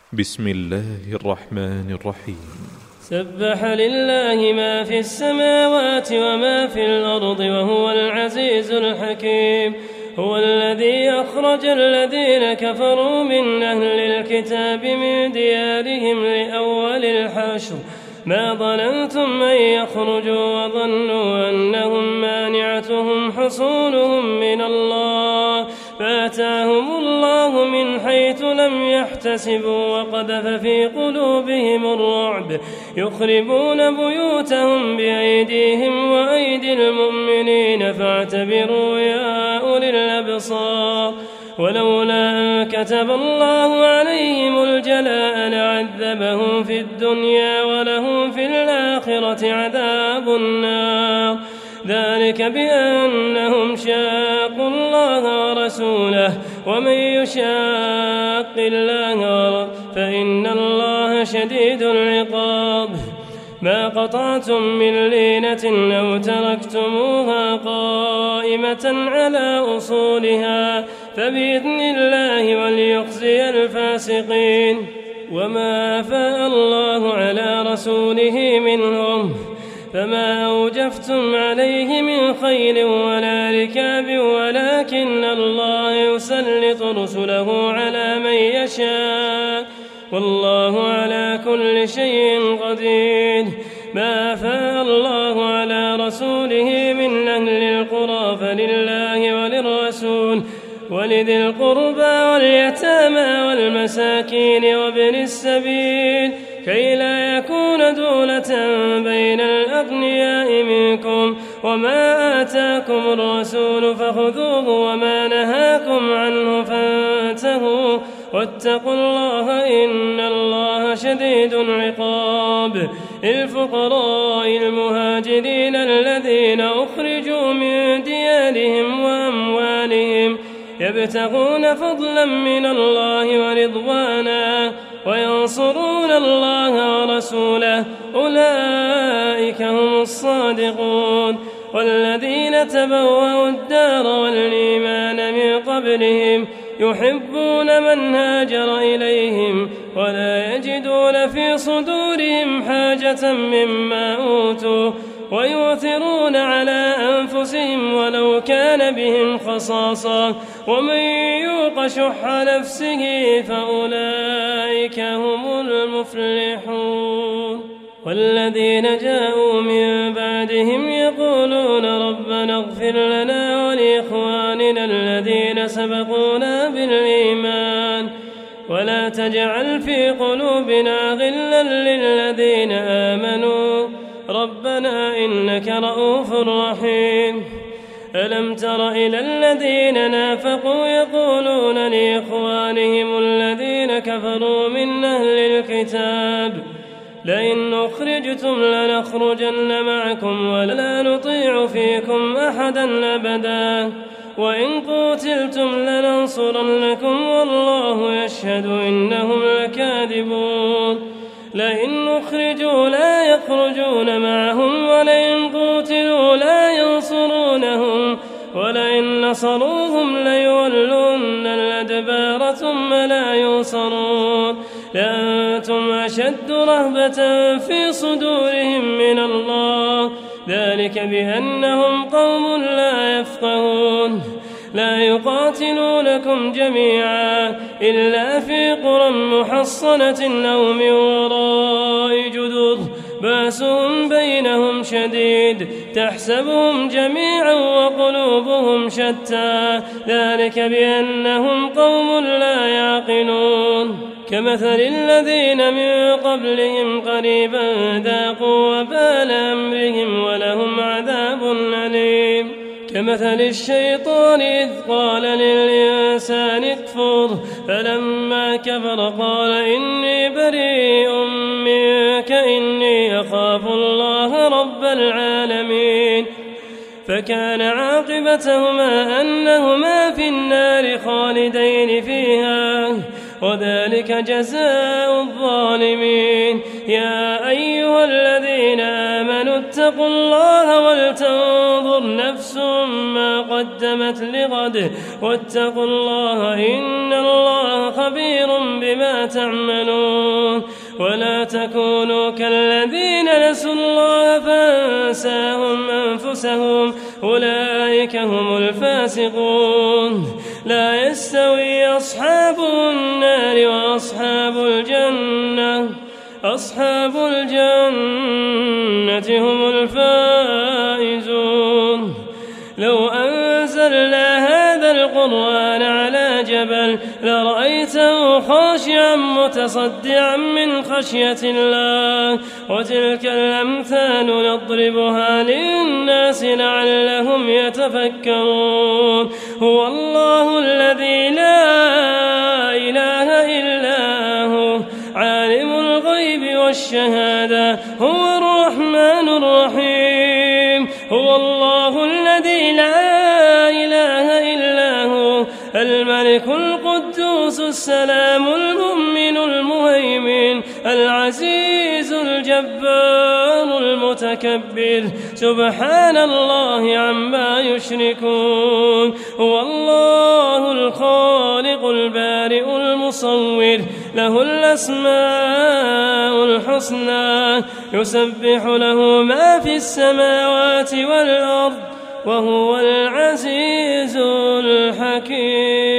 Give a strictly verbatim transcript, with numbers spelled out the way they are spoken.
بسم الله الرحمن الرحيم. سبح لله ما في السماوات وما في الأرض وهو العزيز الحكيم. هو الذي أخرج الذين كفروا من أهل الكتاب من ديارهم لأول الحشر ما ظننتم أن يخرجوا وظنوا أنهم مانعتهم حصونهم من الله فآتاهم الله من حيث لم يحتسبوا وقذف في قلوبهم الرعب يخربون بيوتهم بأيديهم وأيدي المؤمنين فاعتبروا يا أولي الأبصار. ولولا أن كتب الله عليهم الجلاء لعذبهم في الدنيا ولهم في الآخرة عذاب النار ذلك بأنهم شاقوا الله ورسوله ومن يشاق الله فإن الله شديد العقاب. ما قطعتم من لينة أو تركتموها قائمة على أصولها فبإذن الله وليخزي الفاسقين. وما أفاء الله على رسوله منهم فما أوجفتم عليه من خيل ولا ركاب ولكن الله يسلط رسله على من يشاء والله على كل شيء قدير. ما أفاء الله على رسوله من أهل القرى فلله وللرسول ولذي القربى واليتامى والمساكين وابن السبيل كي لا يكون دولة بين الأغنياء منكم. وما آتاكم الرسول فخذوه وما نهاكم عنه فانتهوا واتقوا الله إن الله شديد العقاب. الفقراء المهاجرين الذين أخرجوا من ديارهم وأموالهم يبتغون فضلا من الله ورضوانا وينصرون الله ورسوله أولئك هم الصادقون. والذين تبوأوا الدار والإيمان من قبلهم يحبون من هاجر إليهم ولا يجدون في صدورهم حاجة مما أوتوا ويؤثرون على أنفسهم ولو كان بهم خصاصة ومن يوق شح نفسه فأولئك هم المفلحون. والذين جاءوا من بعدهم يقولون ربنا اغفر لنا ولإخواننا الذين سبقونا بالإيمان ولا تجعل في قلوبنا غلا للذين آمنوا ربنا إنك رؤوف رحيم. ألم تر إلى الذين نافقوا يقولون لإخوانهم الذين كفروا من أهل الكتاب لئن أخرجتم لنخرجن معكم ولا نطيع فيكم أحدا أبدا وإن قتلتم لننصرنكم والله يشهد إنهم لكاذبون. لئن أخرجوا لا يخرجون معهم ولئن قتلوا لا ينصرونهم ولئن نصروهم ليولون الأدبار ثم لا ينصرون لأنتم أشد رهبة في صدورهم من الله ذلك بأنهم قوم لا يفقهون. لا يقاتلونكم جميعا إلا في قرى محصنة أو من وراء جدر بأسهم بينهم شديد تحسبهم جميعا وقلوبهم شتى ذلك بأنهم قوم لا يعقلون. كمثل الذين من قبلهم قريبا ذاقوا وبال أمرهم ولهم عذاب أليم. كمثل الشيطان إذ قال للإنسان اكفر فلما كفر قال إني بريء منك إني أخاف الله رب العالمين. فكان عاقبتهما أنهما في النار خالدين فيها وذلك جزاء الظالمين. يا أيها الذين آمنوا اتقوا الله ولتنظر نفس ما قدمت لغد واتقوا الله إن الله خبير بما تعملون ولا تكونوا كالذين نسوا الله فأنساهم أنفسهم أولئك هم الفاسقون لا يستوي أصحاب النار وأصحاب الجنة أصحاب الجنة هم الفائزون لو أنزلنا هذا القرآن على جبل لرأيته خاشعا متصدعا من خشية الله وتلك الأمثال نضربها للناس لعلهم يتفكرون هو الله الذي لا إله إلا هو عالم الغيب والشهادة هو الرحمن الرحيم هو الله الذي لا إله إلا هو الملك القدوس السلام المؤمن المهيمن العزيز الجبار المتكبر سبحان الله عما يشركون هو الله الخالق البارئ المصور له الأسماء الحسنى يسبح له ما في السماوات والأرض وهو العزيز الحكيم.